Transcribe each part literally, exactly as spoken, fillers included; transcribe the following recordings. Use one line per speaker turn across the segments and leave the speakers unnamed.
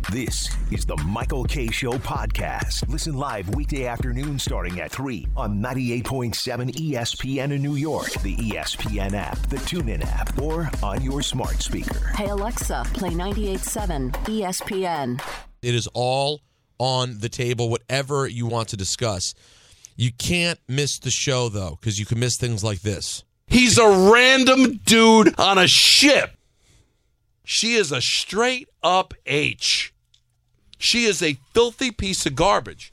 This is the Michael Kay Show podcast. Listen live weekday afternoon starting at three on ninety-eight point seven E S P N in New York, the E S P N app, the TuneIn app, or on your smart speaker.
Hey, Alexa, play ninety-eight point seven E S P N.
It is all on the table, whatever you want to discuss. You can't miss the show, though, because you can miss things like this.
He's a random dude on a ship. She is a straight-up H. She is a filthy piece of garbage.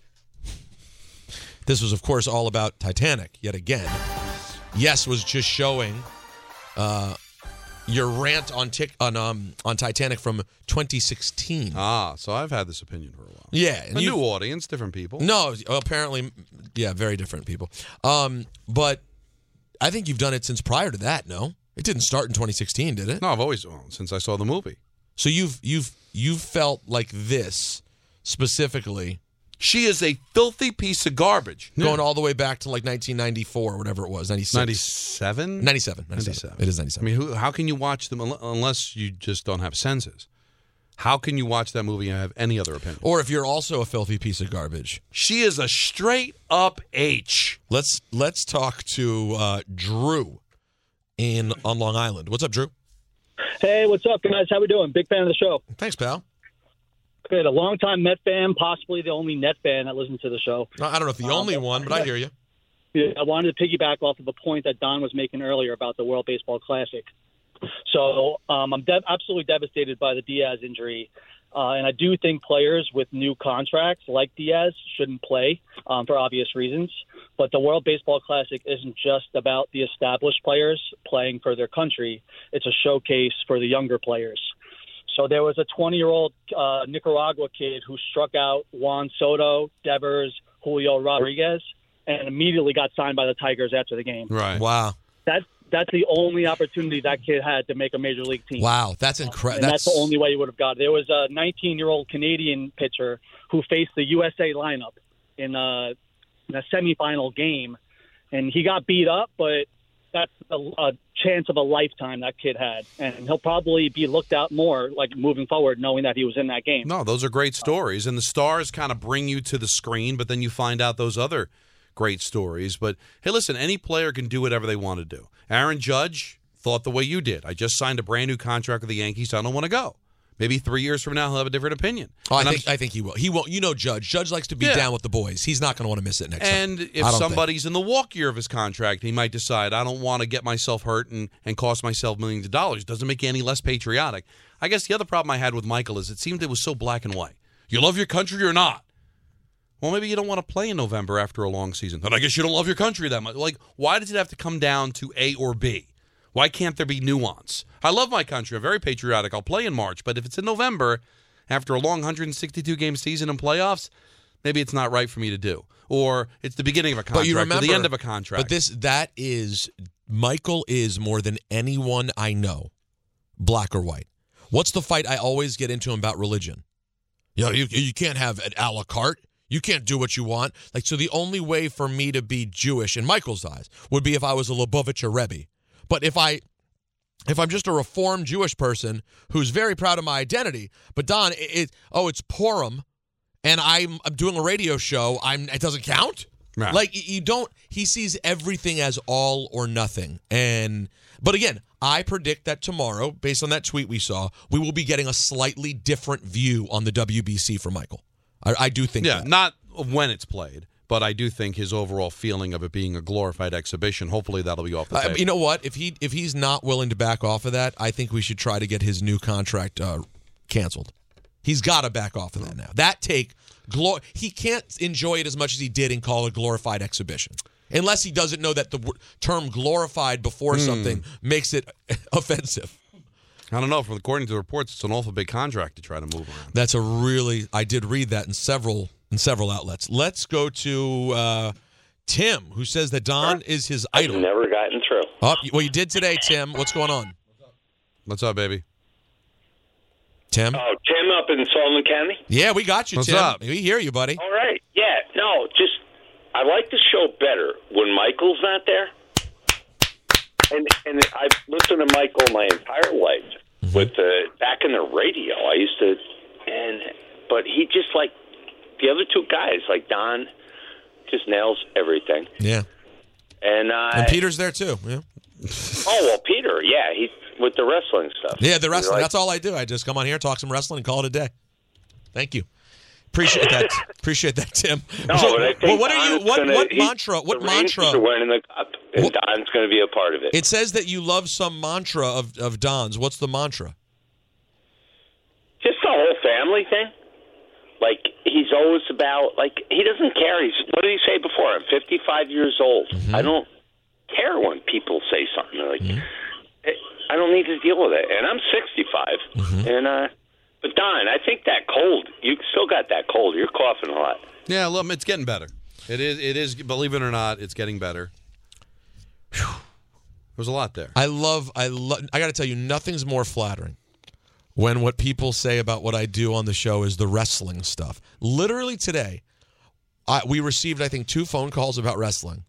This was, of course, all about Titanic, yet again. Yes was just showing uh, your rant on tic- on um, on Titanic from twenty sixteen.
Ah, so I've had this opinion for a while.
Yeah.
A new audience, different people.
No, apparently, yeah, very different people. Um, but I think you've done it since prior to that, no? It didn't start in twenty sixteen, did it?
No, I've always, well, since I saw the movie.
So you've you've you've felt like this specifically.
She is a filthy pice of garbage.
Going
yeah.
all the way back to like nineteen ninety-four or whatever it was, ninety-six.
ninety-seven?
ninety-seven. ninety-seven. It is ninety-seven.
I mean, who, how can you watch them unless you just don't have senses? How can you watch that movie and have any other opinion?
Or if you're also a filthy piece of garbage.
She is a straight-up H.
Let's let's talk to uh, Drew in on Long Island. What's up, Drew?
Hey, what's up, guys? How we doing? Big fan of the show.
Thanks, pal.
Good. A longtime Met fan, possibly the only Net fan that listens to the show.
I don't know if the
um,
only one, but I hear you.
Yeah, I wanted to piggyback off of a point that Don was making earlier about the World Baseball Classic. So um, I'm de- absolutely devastated by the Diaz injury. Uh, and I do think players with new contracts like Diaz shouldn't play um, for obvious reasons. But the World Baseball Classic isn't just about the established players playing for their country. It's a showcase for the younger players. So there was a twenty-year-old uh, Nicaragua kid who struck out Juan Soto, Devers, Julio Rodriguez, and immediately got signed by the Tigers after the game.
Right.
Wow.
That's that's the only opportunity that kid had to make a major league team.
Wow, that's incredible.
And that's, that's the only way he would have got it. There was a nineteen-year-old Canadian pitcher who faced the U S A lineup in a, in a semifinal game, and he got beat up, but that's a, a chance of a lifetime that kid had. And he'll probably be looked at more, like, moving forward, knowing that he was in that game.
No, those are great stories. And the stars kind of bring you to the screen, but then you find out those other great stories. But, hey, listen, any player can do whatever they want to do. Aaron Judge thought the way you did. I just signed a brand-new contract with the Yankees. I don't want to go. Maybe three years from now he'll have a different opinion.
Oh, I
and
think I'm, I think he will. He won't. You know, Judge. Judge likes to be
yeah.
down with the boys. He's not going to want to miss it next
and
time.
And if somebody's think. in the walk year of his contract, he might decide, I don't want to get myself hurt and, and cost myself millions of dollars. Doesn't make you any less patriotic. I guess the other problem I had with Michael is it seemed it was so black and white. You love your country or not? Well, maybe you don't want to play in November after a long season. Then I guess you don't love your country that much. Like, why does it have to come down to A or B? Why can't there be nuance? I love my country. I'm very patriotic. I'll play in March. But if it's in November, after a long one hundred sixty-two game season and playoffs, maybe it's not right for me to do. Or it's the beginning of a contract
but you remember,
or the end of a contract.
But this, that is, Michael is more than anyone I know, black or white. What's the fight I always get into about religion? You know, you, you can't have an a la carte. You can't do what you want. Like, so the only way for me to be Jewish in Michael's eyes would be if I was a Lubavitcher Rebbe. But if I, if I'm just a Reformed Jewish person who's very proud of my identity, but Don, it, it oh, it's Purim, and I'm, I'm doing a radio show, I'm it doesn't count.
Right.
Like you don't. He sees everything as all or nothing. And but again, I predict that tomorrow, based on that tweet we saw, we will be getting a slightly different view on the W B C for Michael. I, I do think.
Yeah,
that.
not when it's played. But I do think his overall feeling of it being a glorified exhibition, hopefully that'll be off the table.
Uh, you know what? If he if he's not willing to back off of that, I think we should try to get his new contract uh, canceled. He's got to back off of that now. That take, glor- he can't enjoy it as much as he did and call it a glorified exhibition. Unless he doesn't know that the w- term glorified before mm. something makes it offensive.
I don't know. From according to the reports, it's an awful big contract to try to move around.
That's a really, I did read that in several in several outlets. Let's go to uh, Tim, who says that Don is his idol.
I've never gotten through.
Oh, well, you did today, Tim. What's going on?
What's up, baby?
Tim?
Oh, Tim up in Sullivan County?
Yeah, we got you,
What's
Tim.
up?
We hear you, buddy.
All right. Yeah, no, just, I like the show better when Michael's not there. And and I've listened to Michael my entire life.
Mm-hmm.
With the, back in the radio, I used to, and he just like the other two guys, like Don, just nails everything.
Yeah.
And uh,
and Peter's there too. Yeah.
Oh well, Peter, yeah, he's with the wrestling stuff.
Yeah, the wrestling.
Like,
that's all I do. I just come on here, talk some wrestling, and call it a day. Thank you. Appreciate that. Appreciate that, Tim.
No,
so,
but I think
well, what are you? What,
gonna,
what
he,
mantra? What
the
mantra?
Rangers are winning the cup, and
what,
Don's going to be a part of it.
It says that you love some mantra of of Don's. What's the mantra?
Just the whole family thing. Like, he's always about, like, he doesn't care. He's, what did he say before? I'm fifty-five years old. Mm-hmm. I don't care when people say something. Like, mm-hmm. I don't need to deal with it. And I'm sixty-five. Mm-hmm. And, uh, but, Don, I think that cold, you still got that cold. You're coughing a lot.
Yeah, look, it's getting better. It is, it is. Believe it or not, it's getting better. Whew. There's a lot there.
I love, I love, I got to tell you, nothing's more flattering when what people say about what I do on the show is the wrestling stuff. Literally today, I, we received, I think, two phone calls about wrestling.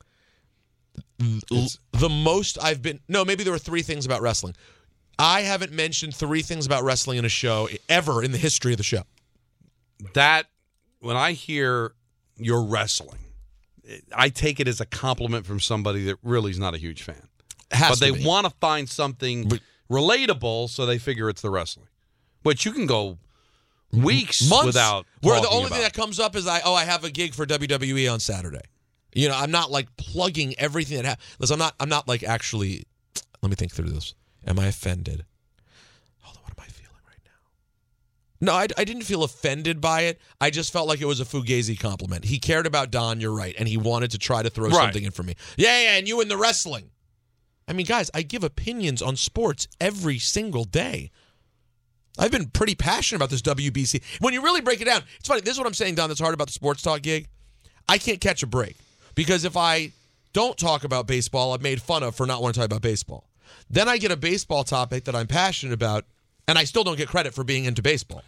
It's, the most I've been, no, maybe there were three things about wrestling. I haven't mentioned three things about wrestling in a show ever in the history of the show.
That, when I hear you're wrestling, I take it as a compliment from somebody that really is not a huge fan. But they want to find something but, relatable, so they figure it's the wrestling. But you can go weeks
months
without
where the only
about.
thing that comes up is I oh I have a gig for W W E on Saturday. You know, I'm not like plugging everything that happens. Listen, I'm not I'm not like actually. Let me think through this. Am I offended? Hold on, what am I feeling right now? No, I, I didn't feel offended by it. I just felt like it was a Fugazi compliment. He cared about Don, you're right, and he wanted to try to throw
right.
something in for me. Yeah, yeah, and you in the wrestling. I mean, guys, I give opinions on sports every single day. I've been pretty passionate about this W B C. When you really break it down, it's funny. This is what I'm saying, Don, that's hard about the Sports Talk gig. I can't catch a break. Because if I don't talk about baseball, I'm made fun of for not wanting to talk about baseball. Then I get a baseball topic that I'm passionate about, and I still don't get credit for being into baseball.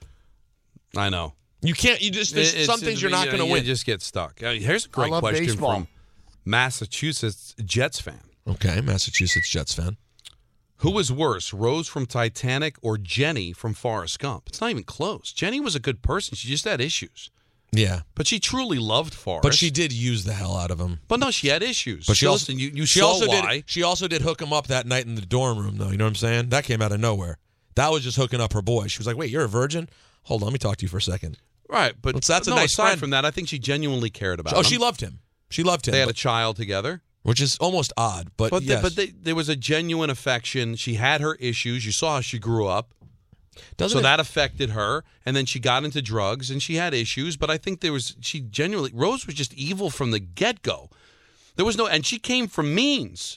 I know.
You can't, you just, there's
it's,
some things you're not going to win.
You just get stuck. Here's a great question baseball. from Massachusetts Jets fan.
Okay, Massachusetts Jets fan.
Who was worse, Rose from Titanic or Jenny from Forrest Gump? It's not even close. Jenny was a good person. She just had issues.
Yeah.
But she truly loved Forrest.
But she did use the hell out of him.
But no, she had issues.
But she
so
also,
listen, you, you
she
saw
also
why.
Did, she also did hook him up that night in the dorm room, though. You know what I'm saying? That came out of nowhere. That was just hooking up her boy. She was like, wait, you're a virgin? Hold on, let me talk to you for a second.
Right, but
well, so that's a
no,
nice
aside
friend.
from that, I think she genuinely cared about him.
Oh, she loved him. She loved him.
They had
but,
a child together.
Which is almost odd, but,
but,
yes.
they, but they, there was a genuine affection. She had her issues. You saw how she grew up.
Doesn't
so
it,
that affected her, and then she got into drugs, and she had issues. But I think there was she genuinely Rose was just evil from the get go. There was no, and she came from means.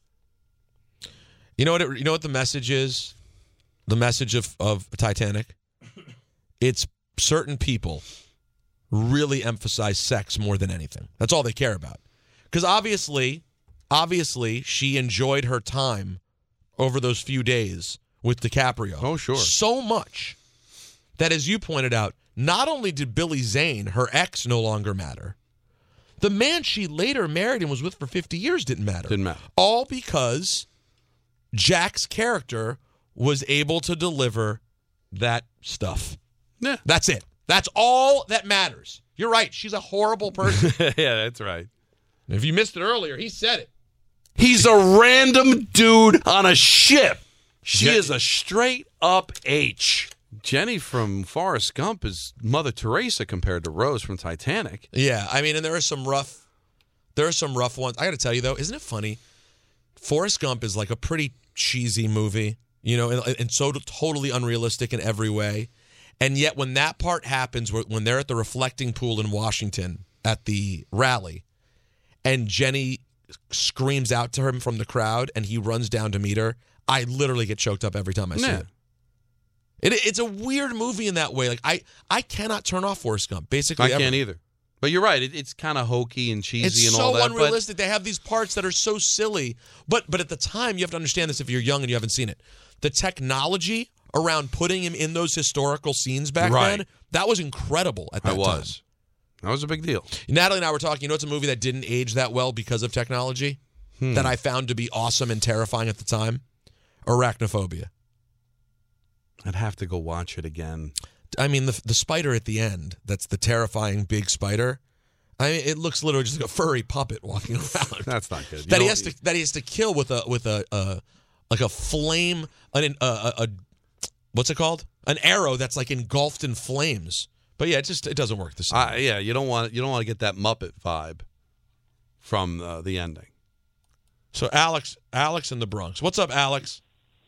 You know what? It, you know what the message is. The message of of Titanic. It's certain people really emphasize sex more than anything. That's all they care about. Because obviously, obviously, she enjoyed her time over those few days with DiCaprio.
Oh, sure.
So much that, as you pointed out, not only did Billy Zane, her ex, no longer matter, the man she later married and was with for fifty years didn't matter.
Didn't matter.
All because Jack's character was able to deliver that stuff.
Yeah.
That's it. That's all that matters. You're right. She's a horrible person.
Yeah, that's right.
If you missed it earlier, he said it.
He's a random dude on a ship. She
Je-
is a straight up H. Jenny from Forrest Gump is Mother Teresa compared to Rose from Titanic.
Yeah, I mean, and there are some rough, there are some rough ones. I got to tell you though, isn't it funny? Forrest Gump is like a pretty cheesy movie, you know, and, and so totally unrealistic in every way. And yet, when that part happens, when they're at the reflecting pool in Washington at the rally, and Jenny screams out to him from the crowd, and he runs down to meet her, I literally get choked up every time I see
yeah.
it. it. It's a weird movie in that way. Like I, I cannot turn off Forrest Gump. Basically,
I
ever.
can't either. But you're right. It, it's kind of hokey and cheesy
it's
and
so
all that.
unrealistic. They have these parts that are so silly. But but at the time, you have to understand this if you're young and you haven't seen it. The technology around putting him in those historical scenes back
right.
then, that was incredible at that
it was.
time.
That was a big deal.
Natalie and I were talking, you know, it's a movie that didn't age that well because of technology
hmm.
that I found to be awesome and terrifying at the time? Arachnophobia.
I'd have to go watch it again.
I mean, the the spider at the end, that's the terrifying big spider. I mean, it looks literally just like a furry puppet walking around.
That's not good. You
that he
don't-
has to that he has to kill with a with a uh, like a flame, an a, a, a what's it called? An arrow that's like engulfed in flames. But yeah, it just it doesn't work the same.
Uh, yeah, you don't want you don't want to get that Muppet vibe from uh, the ending.
So Alex, Alex in the Bronx. What's up, Alex?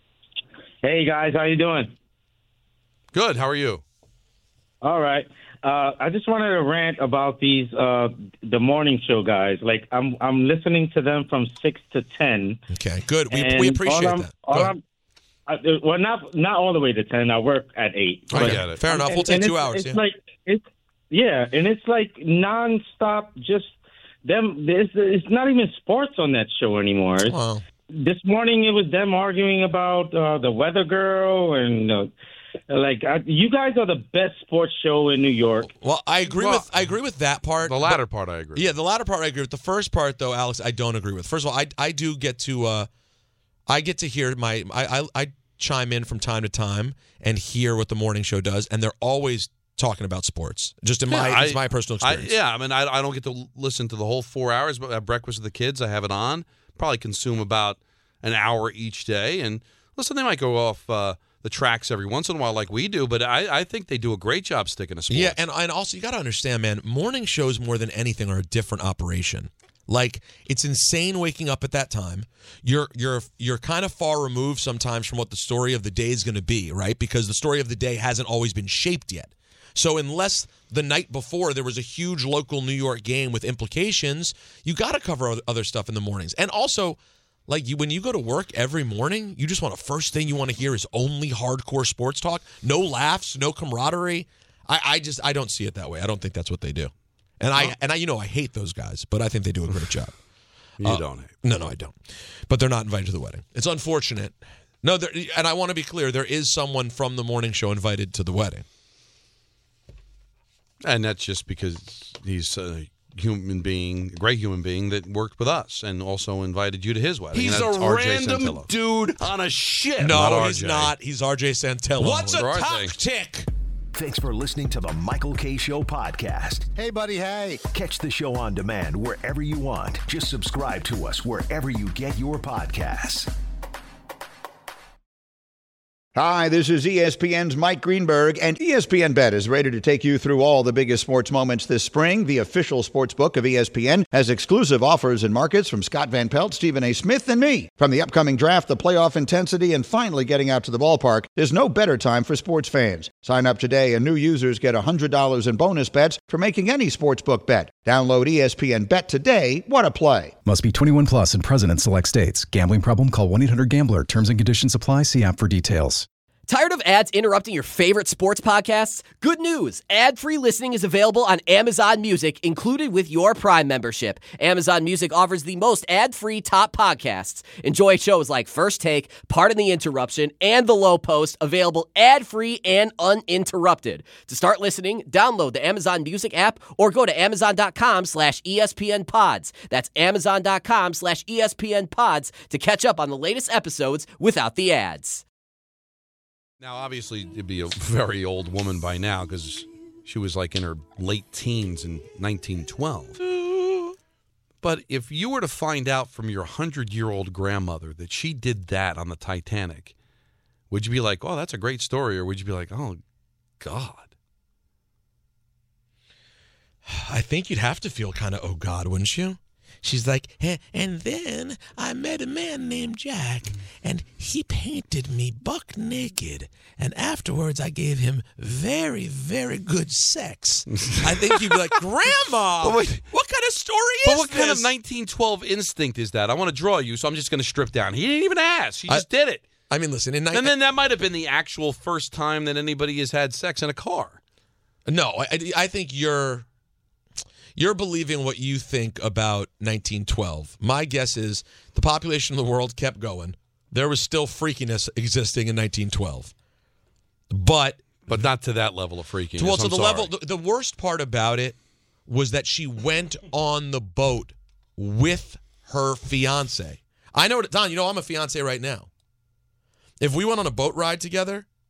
Hey guys, how you doing?
Good. How are you?
All right. Uh, I just wanted to rant about these uh, the morning show guys. Like I'm I'm listening to them from six to ten.
Okay, good. We
and
we appreciate
all I'm-
that.
all
Go ahead.
I'm- I, well, not not all the way to ten. I work at eight.
I
But-
get it. Fair enough.
and-
We'll take
and
two
it's-
hours.
It's
Yeah.
like it's yeah, and it's like nonstop. Just them. It's, it's not even sports on that show anymore. It's-
Well,
This morning it was them arguing about uh, the weather girl and uh, like I, you guys are the best sports show in New York.
well, I agree
Well,
with I agree with that part.
The
but-
latter part, I agree.
Yeah, the latter part I agree with. The first part, though, Alex, I don't agree with. First of all, I I do get to uh, I get to hear my I, I I chime in from time to time and hear what the morning show does, and they're always talking about sports. Just in my
Yeah,
it's
I-
my personal
I,
experience.
yeah, I mean, I, I don't get to l- listen to the whole four hours, but at breakfast with the kids, I have it on. Probably consume about an hour each day, and listen, they might go off uh, the tracks every once in a while, like we do, but I, I think they do a great job sticking to sports.
Yeah, and and also you got to understand, man. Morning shows more than anything are a different operation. Like it's insane waking up at that time. You're you're you're kind of far removed sometimes from what the story of the day is going to be, right? Because the story of the day hasn't always been shaped yet. So unless the night before there was a huge local New York game with implications, you got to cover other- other stuff in the mornings. And also, like you, when you go to work every morning, you just want to first thing you want to hear is only hardcore sports talk, no laughs, no camaraderie. I, I just I don't see it that way. I don't think that's what they do. And I and I you know I hate those guys, but I think they do a great job.
You
Uh,
don't hate.
No, no, I don't. But they're not invited to the wedding. It's unfortunate. No, there, and I want to be clear: there is someone from the morning show invited to the wedding.
And that's just because he's a human being, a great human being that worked with us and also invited you to his wedding.
He's
and
a
that's R J
random
Santillo.
dude on a ship.
No,
not
he's
R J.
not. He's R J Santillo.
What's a
Or are
top
they?
tick?
Thanks for listening to the Michael K. Show podcast.
Hey, buddy, hey.
Catch the show on demand wherever you want. Just subscribe to us wherever you get your podcasts.
Hi, this is E S P N's Mike Greenberg, and E S P N Bet is ready to take you through all the biggest sports moments this spring. The official sports book of E S P N has exclusive offers and markets from Scott Van Pelt, Stephen A. Smith, and me. From the upcoming draft, the playoff intensity, and finally getting out to the ballpark, there's no better time for sports fans. Sign up today, and new users get one hundred dollars in bonus bets for making any sportsbook bet. Download E S P N Bet today. What a play.
Must be twenty-one plus and present in select states. Gambling problem? Call one eight hundred gambler. Terms and conditions apply. See app for details.
Tired of ads interrupting your favorite sports podcasts? Good news! Ad-free listening is available on Amazon Music, included with your Prime membership. Amazon Music offers the most ad-free top podcasts. Enjoy shows like First Take, Pardon the Interruption, and The Low Post, available ad-free and uninterrupted. To start listening, download the Amazon Music app or go to amazon.com slash ESPN pods. That's amazon.com slash ESPN pods to catch up on the latest episodes without the ads.
Now, obviously, it'd be a very old woman by now because she was like in her late teens in nineteen twelve. But if you were to find out from your hundred-year-old grandmother that she did that on the Titanic, would you be like, oh, that's a great story? Or would you be like, oh, God?
I think you'd have to feel kind of, oh, God, wouldn't you? She's like, "Eh, and then I met a man named Jack, and he painted me buck naked. And afterwards, I gave him very, very good sex." I think you'd be like, "Grandma,
But wait.
what kind of story
But
is
what kind of
this?"
nineteen twelve instinct is that? I want to draw you, so I'm just going to strip down. He didn't even ask. He
I-
just did it.
I mean, listen, in
And then that might have been the actual first time that anybody has had sex in a car.
No, I, I think you're you're believing what you think about nineteen twelve. My guess is the population of the world kept going. There was still freakiness existing in nineteen twelve, but
But not to that level of freakiness.
well, to
I'm
the
sorry.
level. The, the worst part about it was that she went on the boat with her fiance. I know, Don. You know, I'm a fiance right now. If we went on a boat ride together,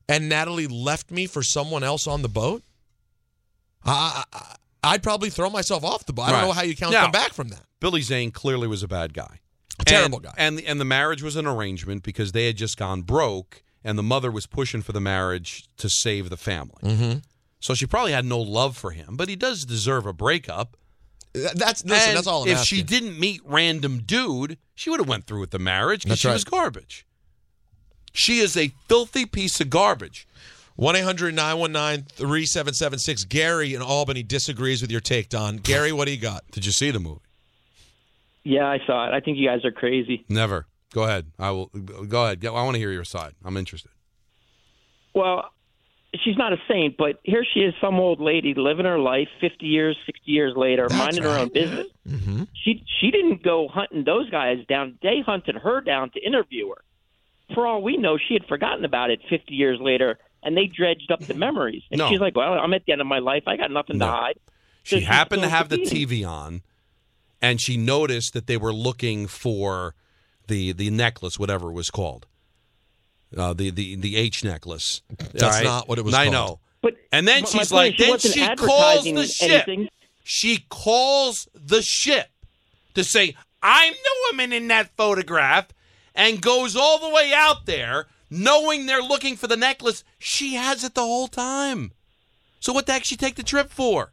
and Natalie left me for someone else on the boat, I, I, I'd probably throw myself off the boat. I don't
Right.
know how you can
Now,
come back from that.
Billy Zane clearly was a bad guy.
A terrible
and,
guy.
And, and the marriage was an arrangement because they had just gone broke, and the mother was pushing for the marriage to save the family.
Mm-hmm.
So she probably had no love for him, but he does deserve a breakup.
That's listen,
And
that's all I'm
if
asking.
she didn't meet random dude, she would have went through with the marriage because
That's
she
right.
was garbage. She is a filthy piece of garbage.
one eight hundred nine one nine three seven seven six. Gary in Albany disagrees with your take, Don. Gary, what do you got?
Did you see the movie?
Yeah, I saw it. I think you guys are crazy.
Never. Go ahead. I will. Go ahead. I want to hear your side. I'm interested.
Well, she's not a saint, but here she is, some old lady living her life fifty years, sixty years later,
That's
minding
right.
her own business.
Mm-hmm.
She she didn't go hunting those guys down. They hunted her down to interview her. For all we know, she had forgotten about it fifty years later, and they dredged up the memories. And
No.
she's like, well, I'm at the end of my life. I got nothing
No.
to hide.
She
So she's
happened to
still
have the
competing.
T V on, and she noticed that they were looking for the the necklace, whatever it was called, uh, the the the H necklace.
That's
All right?
not what it was
I
called.
know.
But
And then
my- my
she's
point
like,
is she
then
wasn't
she calls
advertising
the ship.
anything.
She calls the ship to say, I'm the woman in that photograph, and goes all the way out there knowing they're looking for the necklace. She has it the whole time. So what the heck she take the trip for?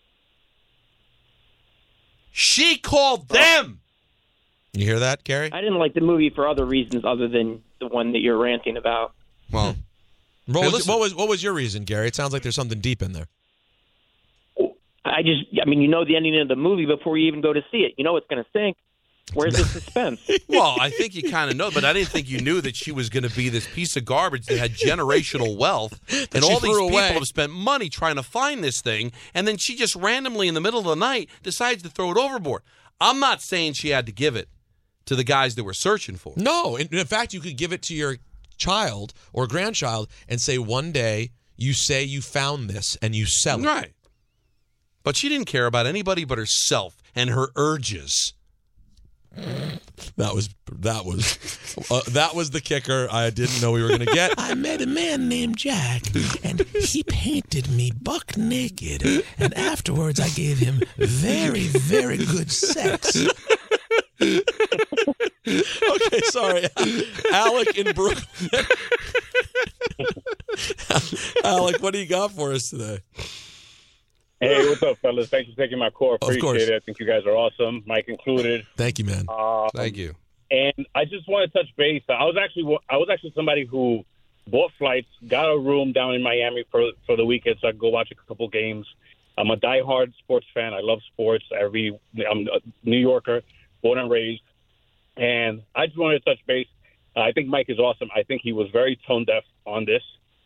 She called them.
You hear that, Gary?
I didn't like the movie for other reasons other than the one that you're ranting about.
Well,
What,
Hey,
was,
listen.
what was what was your reason, Gary? It sounds like there's something deep in there.
I just, I mean, you know the ending of the movie before you even go to see it. You know it's going to sink. Where's the suspense?
well, I think you kind of know, but I didn't think you knew that she was going to be this piece of garbage that had generational wealth, and
she
all these
threw
people
away.
have spent money trying to find this thing, and then she just randomly in the middle of the night decides to throw it overboard. I'm not saying she had to give it to the guys that were searching for it.
No, in, in fact, you could give it to your child or grandchild and say, one day you say you found this and you sell it.
Right. But she didn't care about anybody but herself and her urges.
That was that was uh, that was the kicker I didn't know we were going to get.
I met a man named Jack, and he painted me buck naked. And afterwards, I gave him very, very good sex.
Okay, sorry. Alec in Brooklyn. Alec, what do you got for us today?
Hey, what's up, fellas? Thanks for taking my call.
Of course.
Appreciate it. I think you guys are awesome, Mike included.
Thank you, man.
Um,
Thank you.
And I just want to touch base. I was actually I was actually somebody who bought flights, got a room down in Miami for for the weekend, so I could go watch a couple games. I'm a diehard sports fan. I love sports. Every I'm a New Yorker, born and raised, and I just wanted to touch base. Uh, I think Mike is awesome. I think he was very tone deaf on this.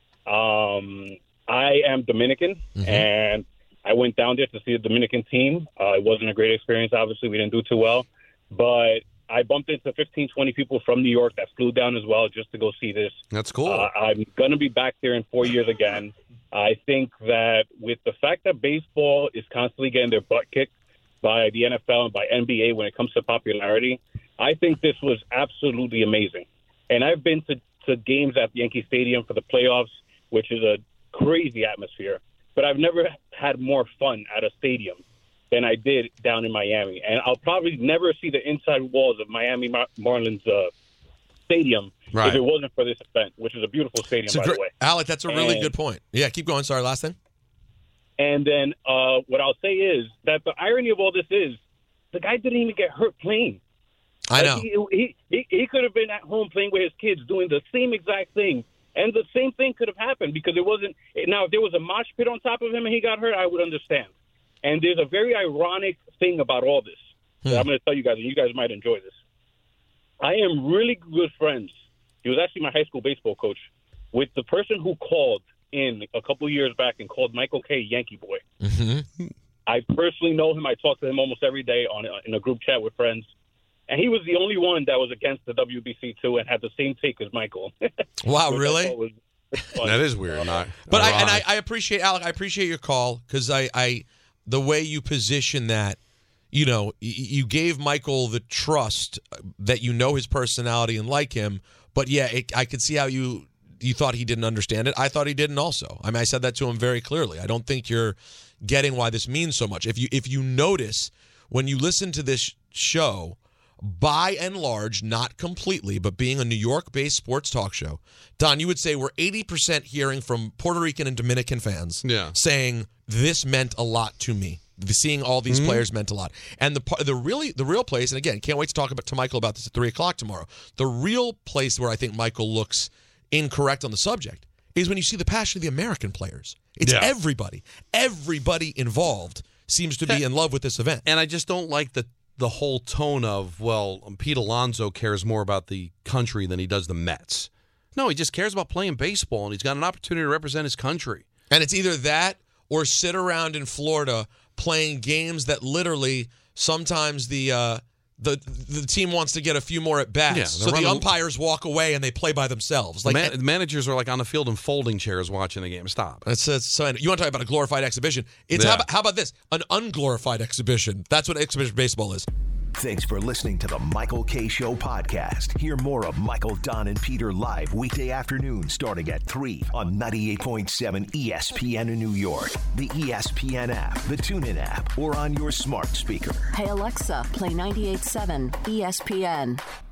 Um, I am Dominican,
Mm-hmm.
and I went down there to see the Dominican team. Uh, it wasn't a great experience. Obviously, we didn't do too well, but I bumped into fifteen, twenty people from New York that flew down as well just to go see this.
That's cool.
Uh, I'm going to be back there in four years again. I think that with the fact that baseball is constantly getting their butt kicked by the N F L and by N B A when it comes to popularity, I think this was absolutely amazing. And I've been to, to games at Yankee Stadium for the playoffs, which is a crazy atmosphere. But I've never had more fun at a stadium than I did down in Miami. And I'll probably never see the inside walls of Miami Mar- Marlins uh, Stadium
Right.
if it wasn't for this event, which is a beautiful stadium,
It's a
by
gr-
the way.
Alec, that's a really
And-
good point. Yeah, keep going. Sorry, last thing.
And then uh, what I'll say is that the irony of all this is the guy didn't even get hurt playing.
I know.
Like, he, he, he, he could have been at home playing with his kids doing the same exact thing. And the same thing could have happened because it wasn't. Now, if there was a mosh pit on top of him and he got hurt, I would understand. And there's a very ironic thing about all this that
Hmm.
I'm going to tell you guys, and you guys might enjoy this. I am really good friends. He was actually my high school baseball coach with the person who called in a couple years back and called Michael Kay Yankee Boy.
Mm-hmm.
I personally know him. I talk to him almost every day on in a group chat with friends. And he was the only one that was against the W B C too and had the same take as Michael.
Wow,
Which I
really?
thought was fun.
That is weird. Not,
But I and I,
ironic.
I appreciate Alec. I appreciate your call because I, I the way you position that. You know, y- you gave Michael the trust that you know his personality and like him, but yeah, it, I could see how you you thought he didn't understand it. I thought he didn't also. I mean, I said that to him very clearly. I don't think you're getting why this means so much. If you if you notice when you listen to this show, by and large, not completely, but being a New York-based sports talk show, Don, you would say we're eighty percent hearing from Puerto Rican and Dominican fans
yeah.
saying this meant a lot to me. Seeing all these mm-hmm. players meant a lot. And the the really the real place, and again, can't wait to talk about to Michael about this at three o'clock tomorrow. The real place where I think Michael looks incorrect on the subject is when you see the passion of the American players. It's
yeah.
everybody. Everybody involved seems to be in love with this event.
And I just don't like the the whole tone of, well, Pete Alonso cares more about the country than he does the Mets. No, he just cares about playing baseball, and he's got an opportunity to represent his country.
And it's either that or sit around in Florida playing games that literally sometimes the uh, the the team wants to get a few more at bats,
Yeah,
so the umpires walk away and they play by themselves.
The,
Like
man, the managers are like on the field in folding chairs watching the game. Stop.
That's, that's so, you want to talk about a glorified exhibition? It's
Yeah.
how, about, how about this? An unglorified exhibition. That's what exhibition baseball is.
Thanks for listening to the Michael K. Show podcast. Hear more of Michael, Don, and Peter live weekday afternoon starting at three on ninety-eight point seven E S P N in New York, the E S P N app, the TuneIn app, or on your smart speaker.
Hey Alexa, play ninety-eight point seven E S P N.